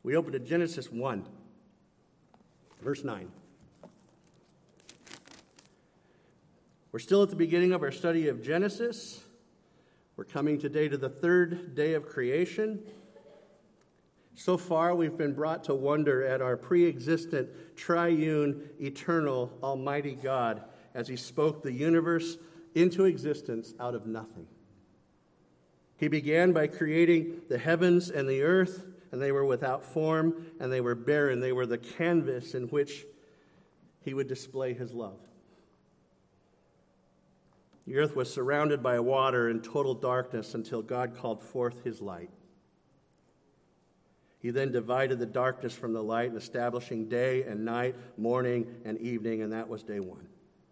We open to Genesis 1, verse 9. We're still at the beginning of our study of Genesis. We're coming today to the third day of creation. So far, we've been brought to wonder at our pre-existent, triune, eternal, almighty God as he spoke the universe into existence out of nothing. He began by creating the heavens and the earth, and they were without form, and they were barren. They were the canvas in which he would display his love. The earth was surrounded by water and total darkness until God called forth his light. He then divided the darkness from the light, establishing day and night, morning and evening, and that was day one.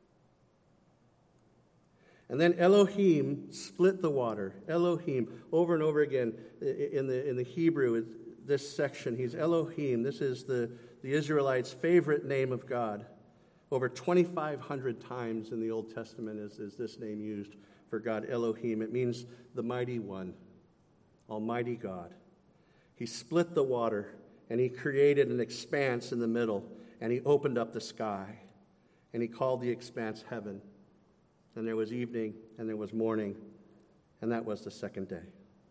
And then Elohim split the water. Elohim, over and over again in the Hebrew, this section, he's Elohim. This is the Israelites' favorite name of God. Over 2,500 times in the Old Testament is this name used for God, Elohim. It means the mighty one, almighty God. He split the water, and he created an expanse in the middle, and he opened up the sky, and he called the expanse heaven. And there was evening, and there was morning, and that was the second day.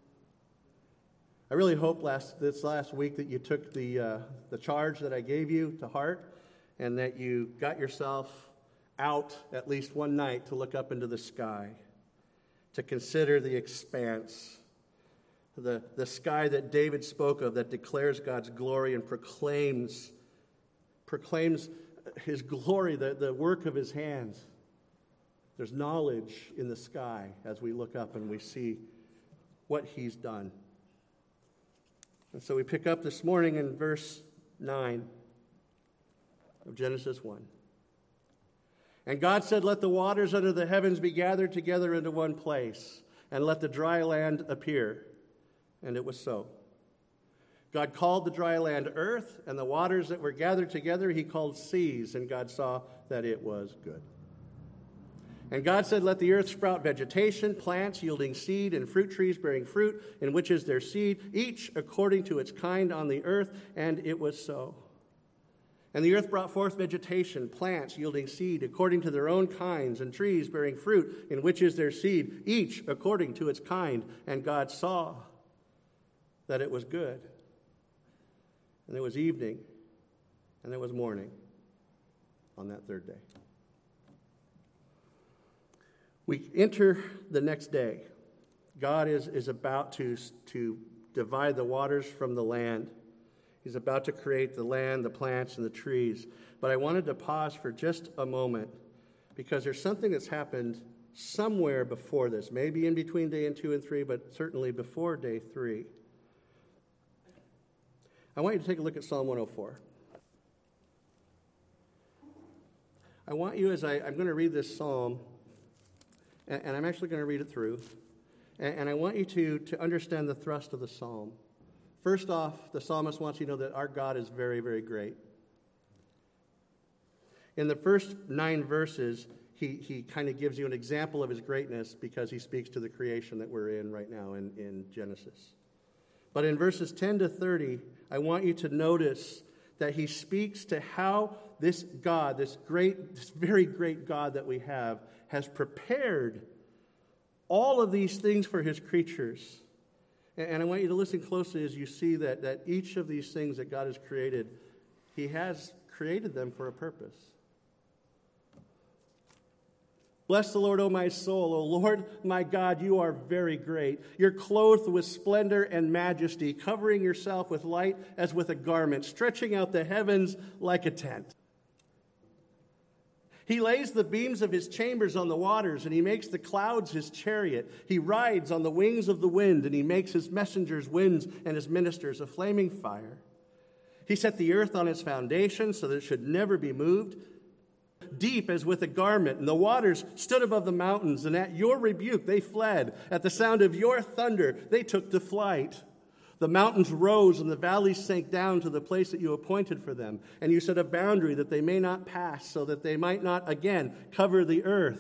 I really hope this last week that you took the charge that I gave you to heart, and that you got yourself out at least one night to look up into the sky, to consider the expanse, the sky that David spoke of that declares God's glory and proclaims his glory, the work of his hands. There's knowledge in the sky as we look up and we see what he's done. And so we pick up this morning in verse 9 of Genesis 1. And God said, "Let the waters under the heavens be gathered together into one place, and let the dry land appear." And it was so. God called the dry land earth, and the waters that were gathered together he called seas, and God saw that it was good. And God said, "Let the earth sprout vegetation, plants yielding seed, and fruit trees bearing fruit, in which is their seed, each according to its kind on the earth." And it was so. And the earth brought forth vegetation, plants yielding seed according to their own kinds, and trees bearing fruit, in which is their seed, each according to its kind. And God saw that it was good. And there was evening, and there was morning on that third day. We enter the next day. God is about to divide the waters from the land. He's about to create the land, the plants, and the trees. But I wanted to pause for just a moment because there's something that's happened somewhere before this, maybe in between day 2 and 3, but certainly before day 3. I want you to take a look at Psalm 104. I want you, I'm going to read this psalm, and I'm actually going to read it through, and I want you to understand the thrust of the psalm. First off, the psalmist wants you to know that our God is very, very great. In the first 9 verses, he kind of gives you an example of his greatness because he speaks to the creation that we're in right now in Genesis. But in verses 10 to 30, I want you to notice that he speaks to how this God, this very great God that we have, has prepared all of these things for his creatures. And I want you to listen closely as you see that each of these things that God has created, he has created them for a purpose. Bless the Lord, O my soul. O Lord, my God, you are very great. You're clothed with splendor and majesty, covering yourself with light as with a garment, stretching out the heavens like a tent. He lays the beams of his chambers on the waters, and he makes the clouds his chariot. He rides on the wings of the wind, and he makes his messengers winds and his ministers a flaming fire. He set the earth on its foundation so that it should never be moved. Deep as with a garment, and the waters stood above the mountains, and at your rebuke they fled. At the sound of your thunder they took to flight. The mountains rose and the valleys sank down to the place that you appointed for them. And you set a boundary that they may not pass, so that they might not again cover the earth.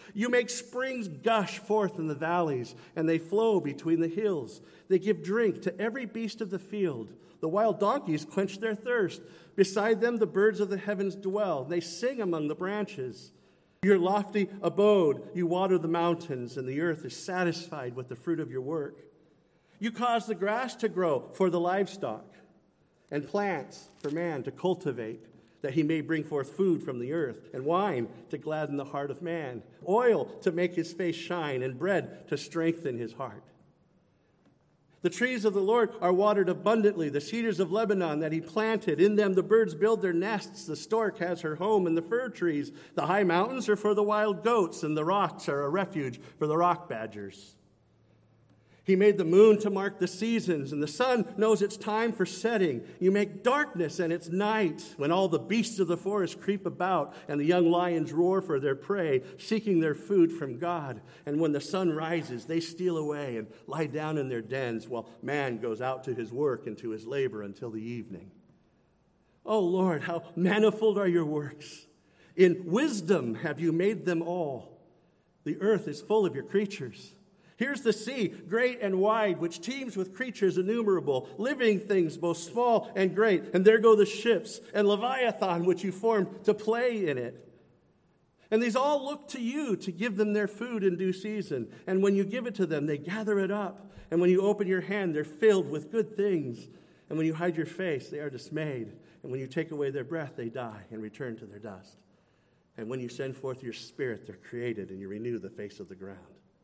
You make springs gush forth in the valleys, and they flow between the hills. They give drink to every beast of the field. The wild donkeys quench their thirst. Beside them the birds of the heavens dwell. They sing among the branches. Your lofty abode, you water the mountains, and the earth is satisfied with the fruit of your work. You cause the grass to grow for the livestock, and plants for man to cultivate, that he may bring forth food from the earth, and wine to gladden the heart of man, oil to make his face shine, and bread to strengthen his heart. The trees of the Lord are watered abundantly, the cedars of Lebanon that he planted. In them the birds build their nests, the stork has her home in the fir trees. The high mountains are for the wild goats, and the rocks are a refuge for the rock badgers. He made the moon to mark the seasons, and the sun knows its time for setting. You make darkness and it's night, when all the beasts of the forest creep about, and the young lions roar for their prey, seeking their food from God. And when the sun rises, they steal away and lie down in their dens, while man goes out to his work and to his labor until the evening. Oh Lord, how manifold are your works! In wisdom have you made them all. The earth is full of your creatures. Here's the sea, great and wide, which teems with creatures innumerable, living things both small and great. And there go the ships, and Leviathan, which you formed to play in it. And these all look to you to give them their food in due season. And when you give it to them, they gather it up. And when you open your hand, they're filled with good things. And when you hide your face, they are dismayed. And when you take away their breath, they die and return to their dust. And when you send forth your spirit, they're created, and you renew the face of the ground.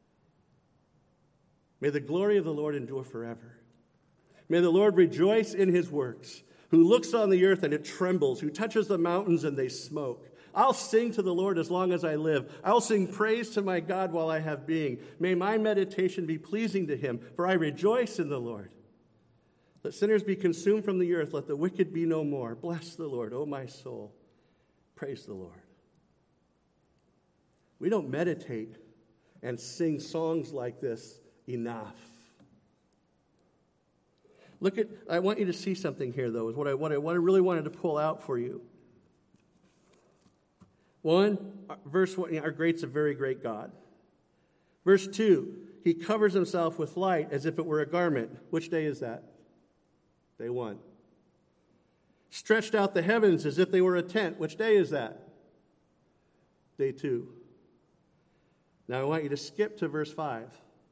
May the glory of the Lord endure forever. May the Lord rejoice in his works, who looks on the earth and it trembles, who touches the mountains and they smoke. I'll sing to the Lord as long as I live. I'll sing praise to my God while I have being. May my meditation be pleasing to him, for I rejoice in the Lord. Let sinners be consumed from the earth. Let the wicked be no more. Bless the Lord, O my soul. Praise the Lord. We don't meditate and sing songs like this enough. I want you to see something here, though, is what I really wanted to pull out for you. One, verse 1, our great's a very great God. Verse 2, he covers himself with light as if it were a garment. Which day is that? Day 1. Stretched out the heavens as if they were a tent. Which day is that? Day 2. Now I want you to skip to verse 5.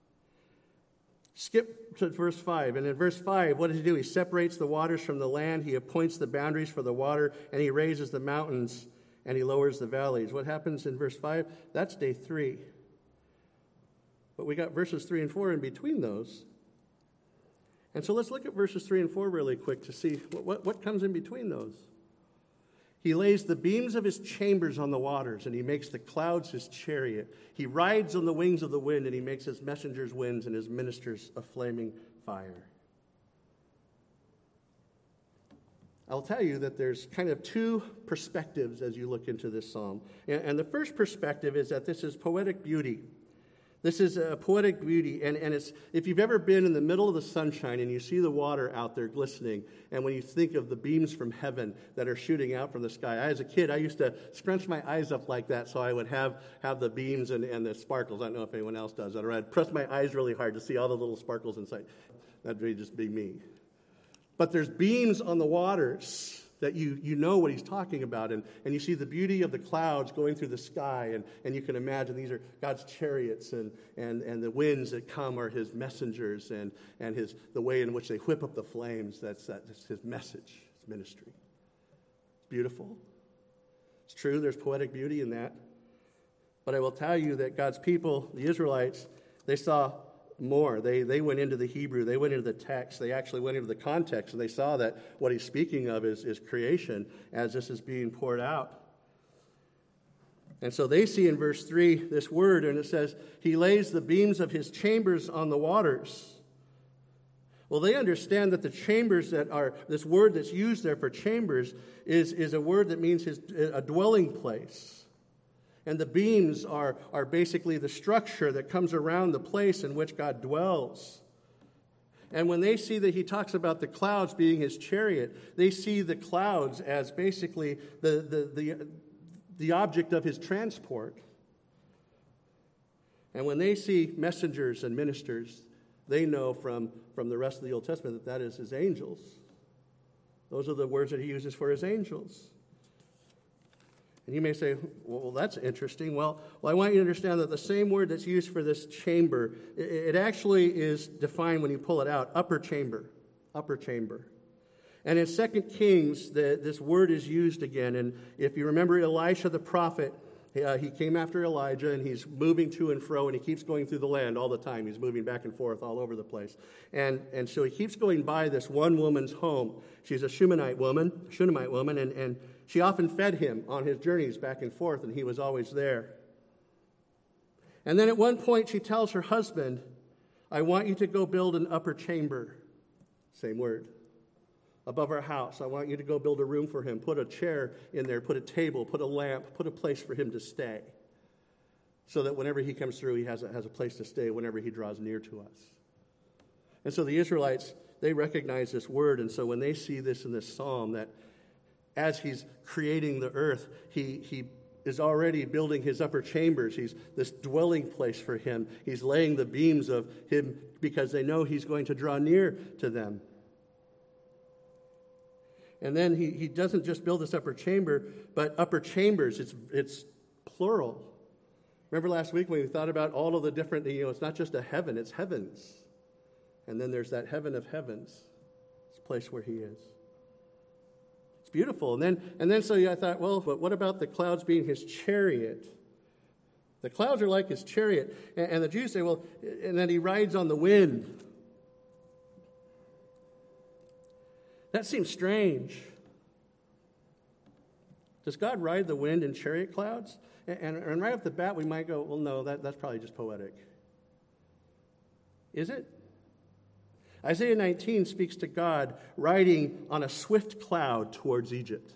Skip to verse 5. And in verse 5, what does he do? He separates the waters from the land. He appoints the boundaries for the water, and he raises the mountains, and he lowers the valleys. What happens in verse 5? That's day 3. But we got verses 3 and 4 in between those. And so let's look at verses 3 and 4 really quick to see what comes in between those. He lays the beams of his chambers on the waters, and he makes the clouds his chariot. He rides on the wings of the wind, and he makes his messengers winds and his ministers a flaming fire. I'll tell you that there's kind of two perspectives as you look into this psalm. And the first perspective is that this is poetic beauty. This is a poetic beauty, and it's, if you've ever been in the middle of the sunshine and you see the water out there glistening, and when you think of the beams from heaven that are shooting out from the sky. As a kid, I used to scrunch my eyes up like that so I would have the beams and the sparkles. I don't know if anyone else does that, or I'd press my eyes really hard to see all the little sparkles inside. That'd really just be me. But there's beams on the waters that you know what he's talking about, and you see the beauty of the clouds going through the sky, and you can imagine these are God's chariots, and the winds that come are his messengers, and the way in which they whip up the flames. That's his message, his ministry. It's beautiful. It's true, there's poetic beauty in that. But I will tell you that God's people, the Israelites, they saw more. They went into the Hebrew. They went into the text. They actually went into the context, and they saw that what he's speaking of is creation as this is being poured out. And so they see in verse 3 this word, and it says, he lays the beams of his chambers on the waters. Well, they understand that the chambers that are, this word that's used there for chambers is a word that means a dwelling place. And the beams are basically the structure that comes around the place in which God dwells. And when they see that he talks about the clouds being his chariot, they see the clouds as basically the object of his transport. And when they see messengers and ministers, they know from the rest of the Old Testament that is his angels. Those are the words that he uses for his angels. And you may say, well, that's interesting. Well, I want you to understand that the same word that's used for this chamber, it actually is defined when you pull it out, upper chamber. Upper chamber. And in 2 Kings, this word is used again. And if you remember Elisha the prophet, he came after Elijah, and he's moving to and fro, and he keeps going through the land all the time. He's moving back and forth all over the place. And so he keeps going by this one woman's home. She's a Shunammite woman, and she often fed him on his journeys back and forth, and he was always there. And then at one point, she tells her husband, I want you to go build an upper chamber. Same word. Above our house. I want you to go build a room for him. Put a chair in there, put a table, put a lamp, put a place for him to stay. So that whenever he comes through, he has a place to stay whenever he draws near to us. And so the Israelites, they recognize this word. And so when they see this in this psalm, that as he's creating the earth, he is already building his upper chambers. He's this dwelling place for him. He's laying the beams of him because they know he's going to draw near to them. And then he doesn't just build this upper chamber, but upper chambers. It's plural. Remember last week when we thought about all of the different, it's not just a heaven, it's heavens. And then there's that heaven of heavens. It's a place where he is. It's beautiful. And then so I thought, well, but what about the clouds being his chariot? The clouds are like his chariot. And the Jews say, well, and then he rides on the wind. That seems strange. Does God ride the wind in chariot clouds? And right off the bat, we might go, well, no, that's probably just poetic. Is it? Isaiah 19 speaks to God riding on a swift cloud towards Egypt.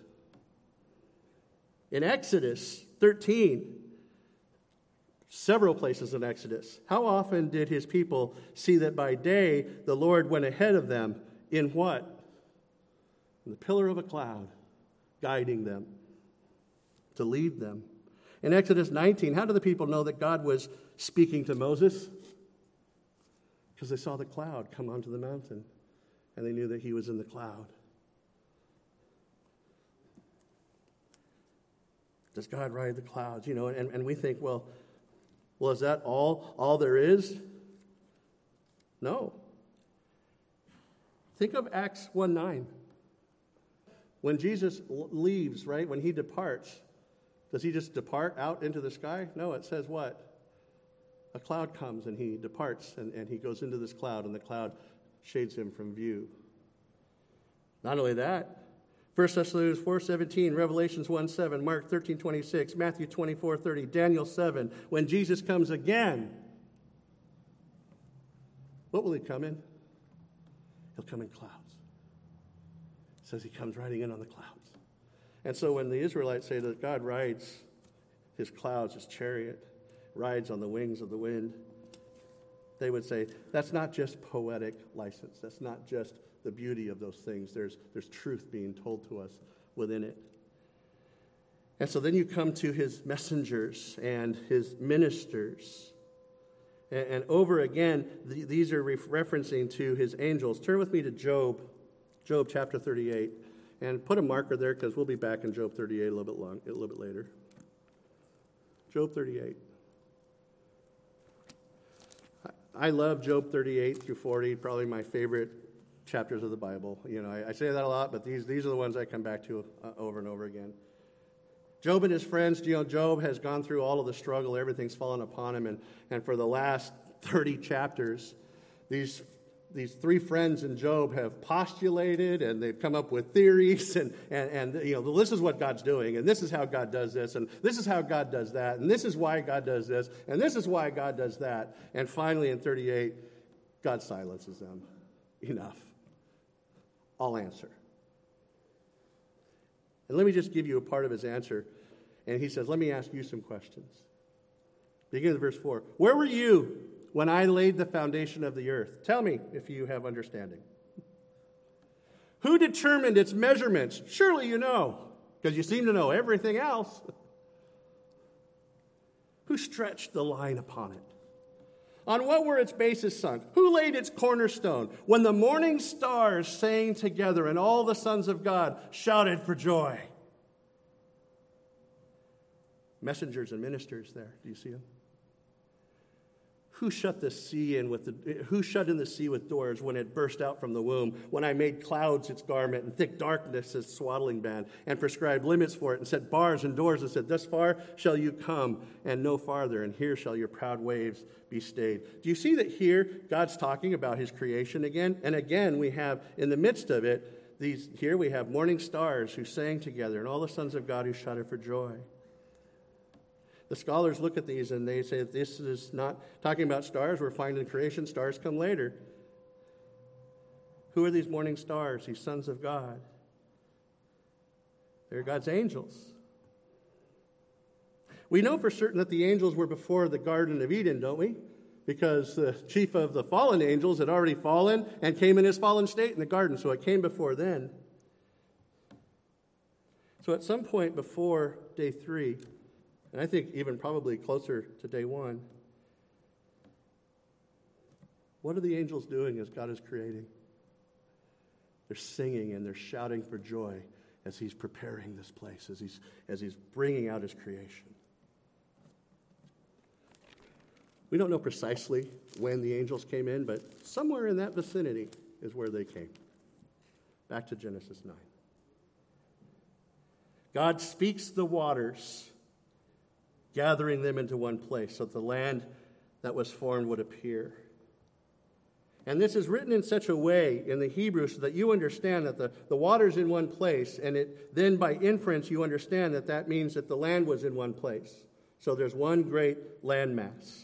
In Exodus 13, several places in Exodus, how often did his people see that by day the Lord went ahead of them in what? In the pillar of a cloud, guiding them, to lead them. In Exodus 19, how do the people know that God was speaking to Moses? Because they saw the cloud come onto the mountain, and they knew that he was in the cloud. Does God ride the clouds? And we think, well, is that all there is? No. Think of Acts 1:9. When Jesus leaves, right, when he departs, does he just depart out into the sky? No, it says what? A cloud comes and he departs and he goes into this cloud, and the cloud shades him from view. Not only that, 1 Thessalonians 4:17, Revelations 1:7, Mark 13:26, Matthew 24:30, Daniel 7, when Jesus comes again, what will he come in? He'll come in clouds. It says he comes riding in on the clouds. And so when the Israelites say that God rides his clouds, his chariot, rides on the wings of the wind, they would say, that's not just poetic license. That's not just the beauty of those things. There's truth being told to us within it. And so then you come to his messengers and his ministers. And over again, these are referencing to his angels. Turn with me to Job chapter 38. And put a marker there because we'll be back in Job 38 a little bit later. Job 38. I love Job 38 through 40, probably my favorite chapters of the Bible. I say that a lot, but these are the ones I come back to over and over again. Job and his friends, Job has gone through all of the struggle. Everything's fallen upon him. And for the last 30 chapters, these three friends in Job have postulated, and they've come up with theories, and this is what God's doing, and this is how God does this, and this is how God does that, and this is why God does this, and this is why God does that. And finally in 38, God silences them. Enough. I'll answer. And let me just give you a part of his answer. And he says, let me ask you some questions. Beginning with verse 4. Where were you when I laid the foundation of the earth? Tell me if you have understanding. Who determined its measurements? Surely you know, because you seem to know everything else. Who stretched the line upon it? On what were its bases sunk? Who laid its cornerstone? When the morning stars sang together and all the sons of God shouted for joy. Messengers and ministers there. Do you see them? Who shut in the sea with doors when it burst out from the womb? When I made clouds its garment and thick darkness its swaddling band, and prescribed limits for it, and set bars and doors, and said, thus far shall you come, and no farther, and here shall your proud waves be stayed. Do you see that here God's talking about his creation again? And again we have in the midst of it, here we have morning stars who sang together, and all the sons of God who shouted for joy. The scholars look at these and they say that this is not talking about stars. We're finding creation. Stars come later. Who are these morning stars, these sons of God? They're God's angels. We know for certain that the angels were before the Garden of Eden, don't we? Because the chief of the fallen angels had already fallen and came in his fallen state in the garden, so it came before then. So at some point before day 3, and I think even probably closer to day 1, what are the angels doing as God is creating? They're singing and they're shouting for joy as he's preparing this place, as he's bringing out his creation. We don't know precisely when the angels came in, but somewhere in that vicinity is where they came. Back to Genesis 9. God speaks the waters, gathering them into one place so that the land that was formed would appear. And this is written in such a way in the Hebrew so that you understand that the water's in one place, and then by inference you understand that that means that the land was in one place. So there's one great landmass.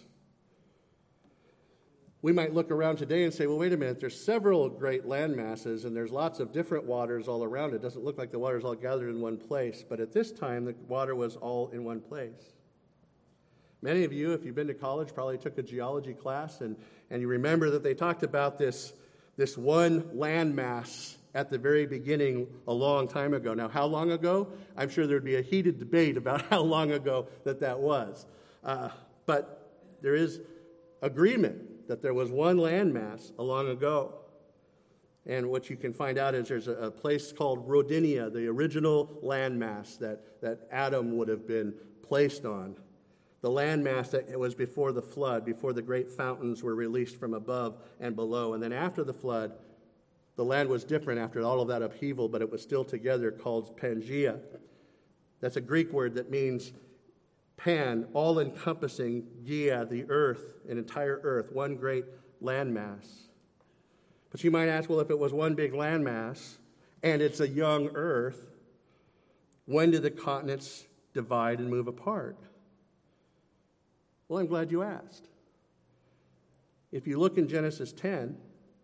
We might look around today and say, well, wait a minute, there's several great land masses and there's lots of different waters all around. It doesn't look like the water's all gathered in one place, but at this time the water was all in one place. Many of you, if you've been to college, probably took a geology class, and you remember that they talked about this one landmass at the very beginning a long time ago. Now, how long ago? I'm sure there'd be a heated debate about how long ago that was. But there is agreement that there was one landmass long ago. And what you can find out is there's a place called Rodinia, the original landmass that Adam would have been placed on. The landmass that was before the flood, before the great fountains were released from above and below. And then after the flood, the land was different after all of that upheaval, but it was still together, called Pangaea. That's a Greek word that means pan, all-encompassing, Gaia, the earth, an entire earth, one great landmass. But you might ask, well, if it was one big landmass and it's a young earth, when did the continents divide and move apart? Well, I'm glad you asked. If you look in Genesis 10,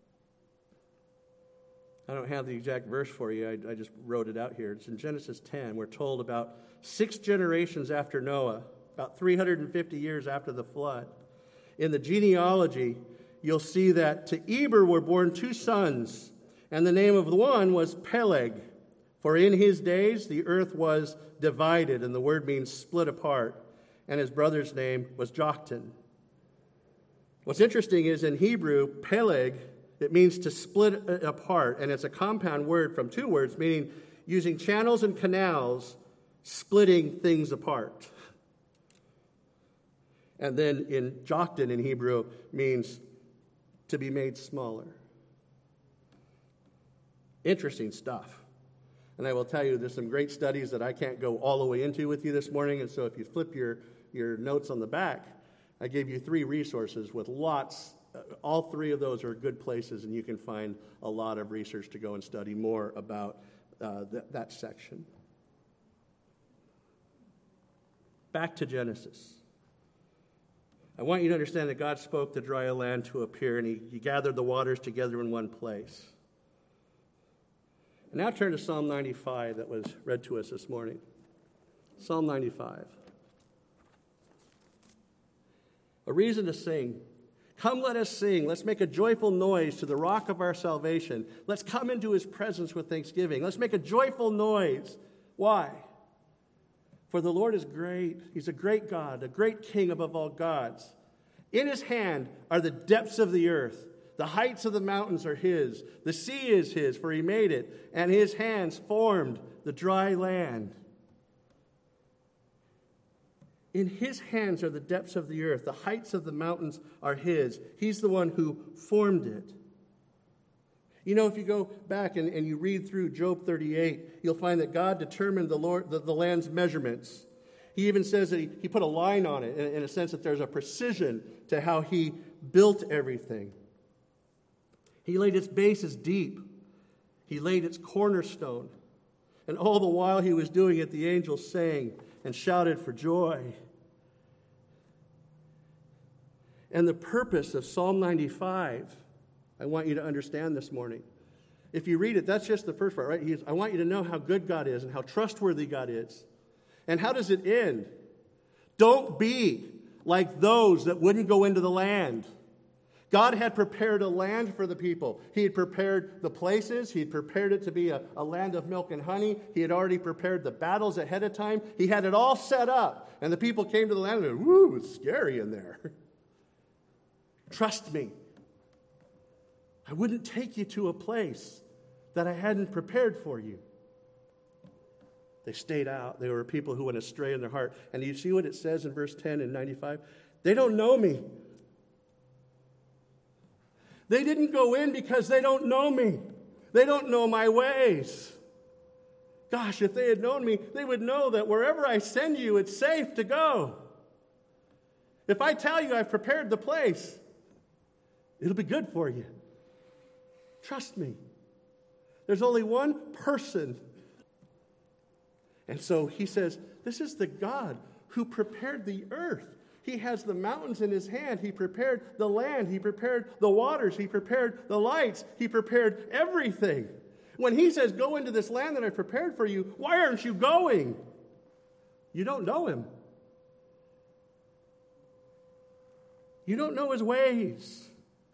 I don't have the exact verse for you. I just wrote it out here. It's in Genesis 10. We're told about 6 generations after Noah, about 350 years after the flood. In the genealogy, you'll see that to Eber were born 2 sons, and the name of the one was Peleg. For in his days the earth was divided, and the word means split apart. And his brother's name was Joktan. What's interesting is in Hebrew, Peleg, it means to split apart, and it's a compound word from 2 words, meaning using channels and canals, splitting things apart. And then in Joktan in Hebrew means to be made smaller. Interesting stuff. And I will tell you, there's some great studies that I can't go all the way into with you this morning, and so if you flip your notes on the back, I gave you 3 resources with lots. All 3 of those are good places, and you can find a lot of research to go and study more about that section. Back to Genesis. I want you to understand that God spoke the dry land to appear, and he gathered the waters together in one place. And now turn to Psalm 95 that was read to us this morning. Psalm 95. A reason to sing. Come, let us sing. Let's make a joyful noise to the rock of our salvation. Let's come into his presence with thanksgiving. Let's make a joyful noise. Why? For the Lord is great. He's a great God, a great King above all gods. In his hand are the depths of the earth. The heights of the mountains are his. The sea is his, for he made it, and his hands formed the dry land. In his hands are the depths of the earth. The heights of the mountains are his. He's the one who formed it. You know, if you go back and you read through Job 38, you'll find that God determined the land's measurements. He even says that he put a line on it in a sense that there's a precision to how he built everything. He laid its bases deep. He laid its cornerstone. And all the while he was doing it, the angels sang and shouted for joy. And the purpose of Psalm 95, I want you to understand this morning. If you read it, that's just the first part, right? I want you to know how good God is and how trustworthy God is. And how does it end? Don't be like those that wouldn't go into the land. God had prepared a land for the people. He had prepared the places. He had prepared it to be a land of milk and honey. He had already prepared the battles ahead of time. He had it all set up. And the people came to the land and went, whoo, it's scary in there. Trust me. I wouldn't take you to a place that I hadn't prepared for you. They stayed out. They were people who went astray in their heart. And you see what it says in verse 10 and 95? They don't know me. They didn't go in because they don't know me. They don't know my ways. Gosh, if they had known me, they would know that wherever I send you, it's safe to go. If I tell you I've prepared the place, it'll be good for you. Trust me. There's only one person. And so he says, this is the God who prepared the earth. He has the mountains in his hand. He prepared the land. He prepared the waters. He prepared the lights. He prepared everything. When he says, go into this land that I prepared for you, why aren't you going? You don't know him. You don't know his ways.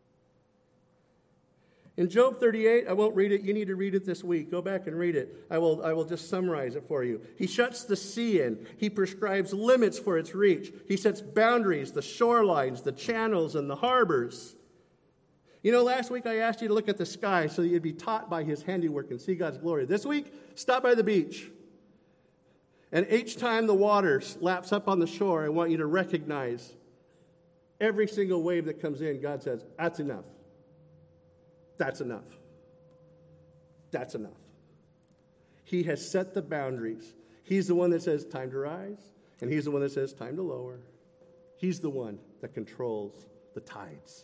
In Job 38, I won't read it. You need to read it this week. Go back and read it. I will just summarize it for you. He shuts the sea in. He prescribes limits for its reach. He sets boundaries, the shorelines, the channels, and the harbors. You know, last week I asked you to look at the sky so that you'd be taught by his handiwork and see God's glory. This week, stop by the beach. And each time the water laps up on the shore, I want you to recognize every single wave that comes in, God says, that's enough. That's enough. That's enough. He has set the boundaries. He's the one that says time to rise, and he's the one that says time to lower. He's the one that controls the tides.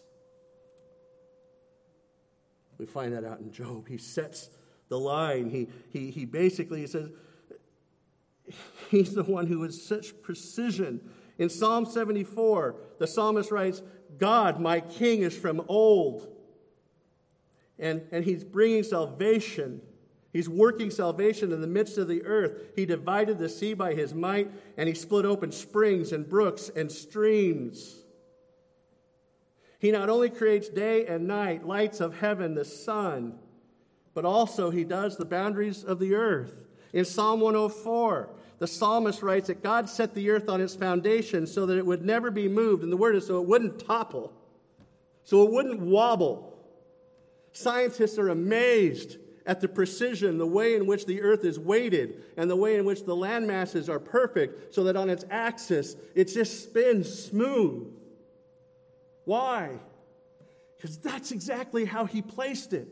We find that out in Job. He sets the line. He basically says, he's the one who has such precision. In Psalm 74, the psalmist writes, God, my king, is from old. And he's bringing salvation. He's working salvation in the midst of the earth. He divided the sea by his might, and he split open springs and brooks and streams. He not only creates day and night, lights of heaven, the sun, but also he does the boundaries of the earth. In Psalm 104, the psalmist writes that God set the earth on its foundation so that it would never be moved. And the word is so it wouldn't topple, so it wouldn't wobble. Scientists are amazed at the precision, the way in which the earth is weighted, and the way in which the land masses are perfect, so that on its axis it just spins smooth. Why? Because that's exactly how he placed it.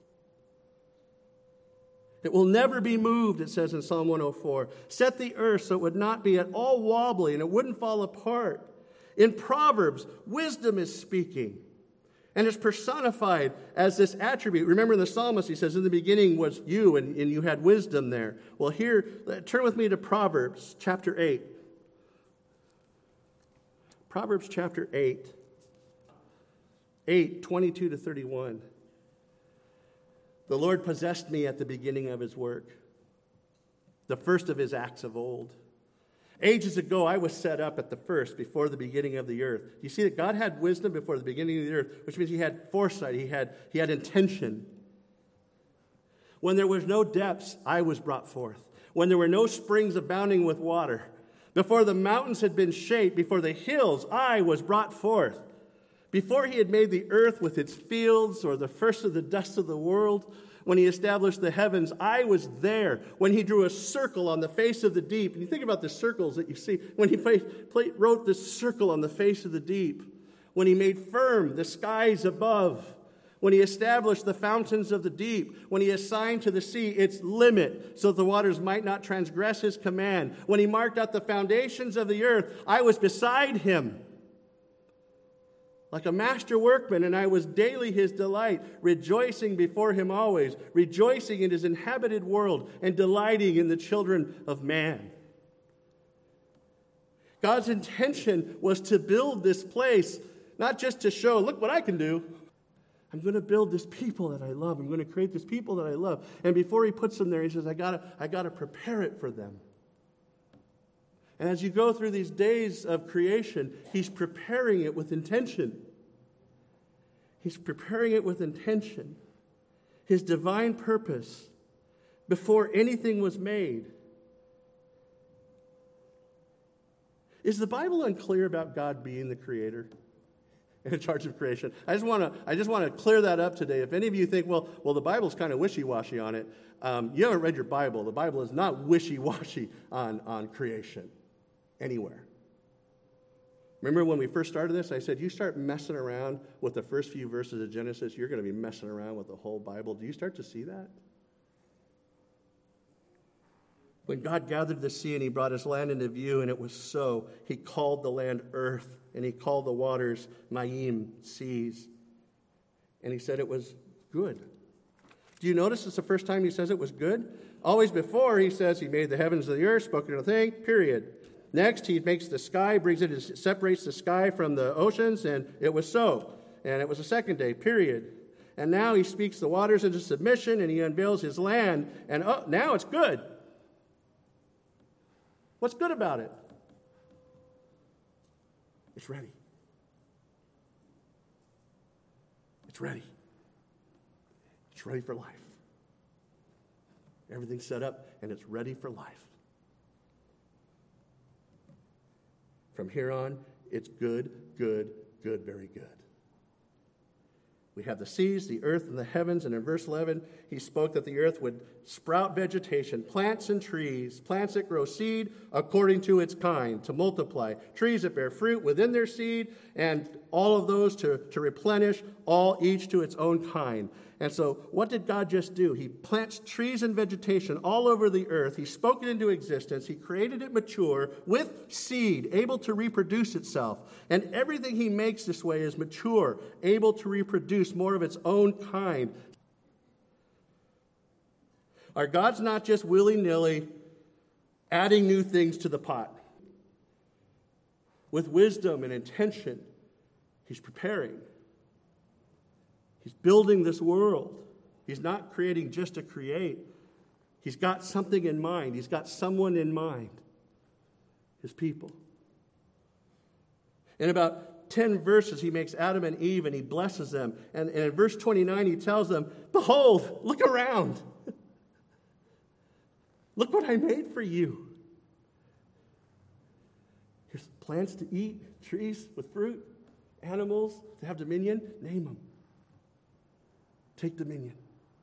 It will never be moved, it says in Psalm 104. Set the earth so it would not be at all wobbly and it wouldn't fall apart. In Proverbs, wisdom is speaking. And it's personified as this attribute. Remember in the psalmist, he says, in the beginning was you, and you had wisdom there. Well, here, turn with me to Proverbs chapter 8. Proverbs chapter 8. 8, 22 to 31. The Lord possessed me at the beginning of his work, the first of his acts of old. Ages ago, I was set up at the first, before the beginning of the earth. You see that God had wisdom before the beginning of the earth, which means he had foresight, he had intention. When there was no depths, I was brought forth. When there were no springs abounding with water, before the mountains had been shaped, before the hills, I was brought forth. Before he had made the earth with its fields or the first of the dust of the world, when he established the heavens, I was there. When he drew a circle on the face of the deep, and you think about the circles that you see, when he wrote this circle on the face of the deep, when he made firm the skies above, when he established the fountains of the deep, when he assigned to the sea its limit so that the waters might not transgress his command, when he marked out the foundations of the earth, I was beside him like a master workman, and I was daily his delight, rejoicing before him always, rejoicing in his inhabited world, and delighting in the children of man. God's intention was to build this place, not just to show, look what I can do. I'm going to build this people that I love. I'm going to create this people that I love. And before he puts them there, he says, I gotta prepare it for them. And as you go through these days of creation, he's preparing it with intention. He's preparing it with intention. His divine purpose before anything was made. Is the Bible unclear about God being the creator and in charge of creation? I just want to clear that up today. If any of you think, well, the Bible's kind of wishy-washy on it, you haven't read your Bible. The Bible is not wishy-washy on creation anywhere. Remember when we first started this, I said, you start messing around with the first few verses of Genesis, you're going to be messing around with the whole Bible. Do you start to see that? When God gathered the sea and he brought his land into view, and it was so, he called the land earth, and he called the waters Mayim, seas. And he said it was good. Do you notice it's the first time he says it was good? Always before, he says he made the heavens and the earth, spoke to the thing, period. Next, he makes the sky, separates the sky from the oceans, and it was so. And it was the second day, period. And now he speaks the waters into submission, and he unveils his land, and now it's good. What's good about it? It's ready. It's ready. It's ready for life. Everything's set up, and it's ready for life. From here on, it's good, good, good, very good. We have the seas, the earth, and the heavens. And in verse 11, he spoke that the earth would sprout vegetation, plants and trees, plants that grow seed according to its kind, to multiply, trees that bear fruit within their seed, and all of those to replenish, all each to its own kind. And so what did God just do? He plants trees and vegetation all over the earth. He spoke it into existence. He created it mature with seed, able to reproduce itself. And everything he makes this way is mature, able to reproduce more of its own kind. Our God's not just willy-nilly adding new things to the pot. With wisdom and intention, he's preparing. He's building this world. He's not creating just to create. He's got something in mind. He's got someone in mind. His people. In about 10 verses, he makes Adam and Eve and he blesses them. And in verse 29, he tells them, behold, look around. Look what I made for you. Here's plants to eat, trees with fruit, animals to have dominion. Name them. Take dominion.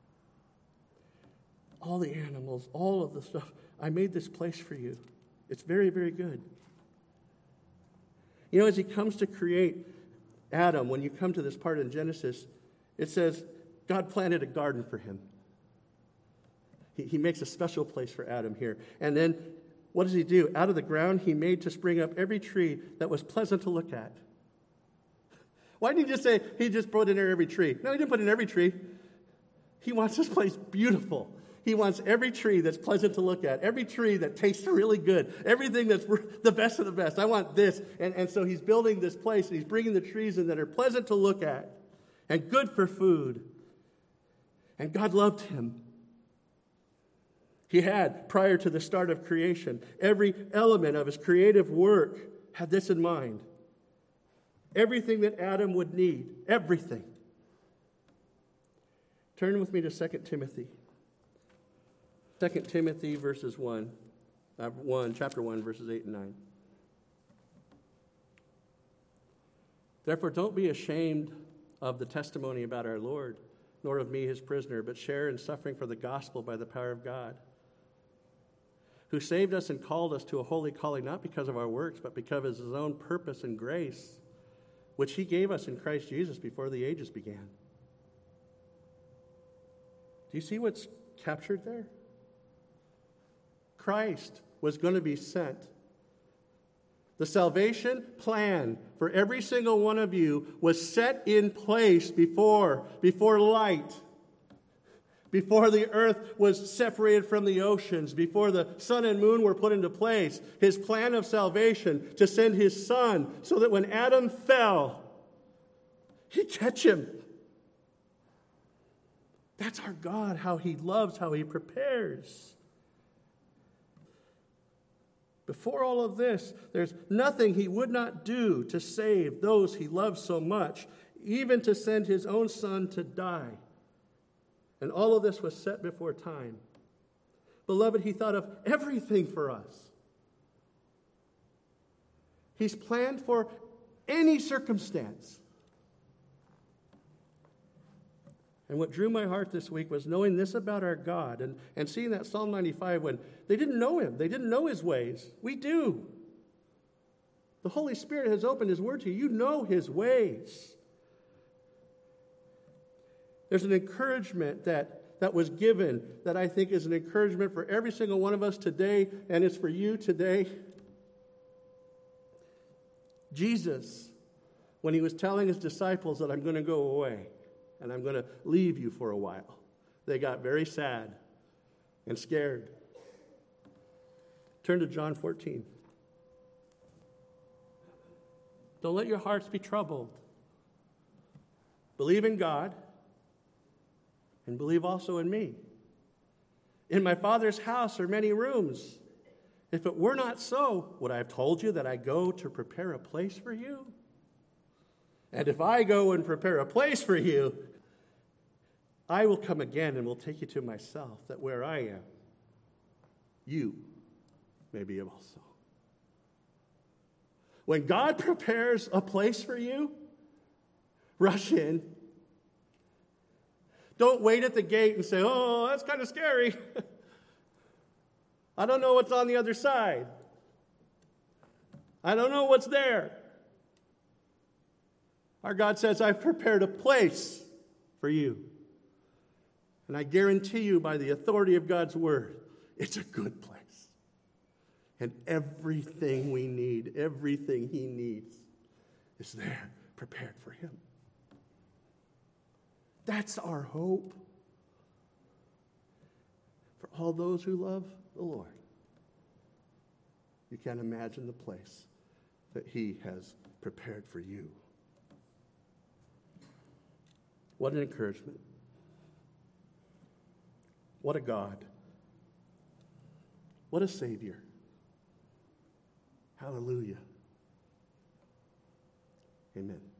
All the animals, all of the stuff. I made this place for you. It's very, very good. You know, as he comes to create Adam, when you come to this part in Genesis, it says God planted a garden for him. He makes a special place for Adam here. And then what does he do? Out of the ground, he made to spring up every tree that was pleasant to look at. Why didn't he just say he just put in there every tree? No, he didn't put in every tree. He wants this place beautiful. He wants every tree that's pleasant to look at, every tree that tastes really good, everything that's the best of the best. I want this. And so he's building this place, and he's bringing the trees in that are pleasant to look at and good for food. And God loved him. He had, prior to the start of creation, every element of his creative work had this in mind. Everything that Adam would need. Everything. Turn with me to 2 Timothy. 2 Timothy chapter 1, verses 8 and 9. Therefore, don't be ashamed of the testimony about our Lord, nor of me, his prisoner, but share in suffering for the gospel by the power of God, who saved us and called us to a holy calling, not because of our works, but because of his own purpose and grace, which he gave us in Christ Jesus before the ages began. Do you see what's captured there? Christ was going to be sent. The salvation plan for every single one of you was set in place before light, before the earth was separated from the oceans, before the sun and moon were put into place. His plan of salvation to send his son so that when Adam fell, he'd catch him. That's our God, how he loves, how he prepares. Before all of this, there's nothing he would not do to save those he loves so much, even to send his own son to die. And all of this was set before time. Beloved, he thought of everything for us. He's planned for any circumstance. And what drew my heart this week was knowing this about our God and seeing that Psalm 95 when they didn't know him. They didn't know his ways. We do. The Holy Spirit has opened his word to you. You know his ways. There's an encouragement that was given that I think is an encouragement for every single one of us today, and it's for you today. Jesus, when he was telling his disciples that I'm going to go away, and I'm going to leave you for a while, they got very sad and scared. Turn to John 14. Don't let your hearts be troubled. Believe in God and believe also in me. In my Father's house are many rooms. If it were not so, would I have told you that I go to prepare a place for you? And if I go and prepare a place for you, I will come again and will take you to myself, that where I am, you may be also. When God prepares a place for you, rush in. Don't wait at the gate and say, oh, that's kind of scary. I don't know what's on the other side. I don't know what's there. Our God says, I've prepared a place for you. And I guarantee you by the authority of God's word, it's a good place. And everything we need, everything he needs is there, prepared for him. That's our hope for all those who love the Lord. You can't imagine the place that he has prepared for you. What an encouragement. What a God. What a Savior. Hallelujah. Amen.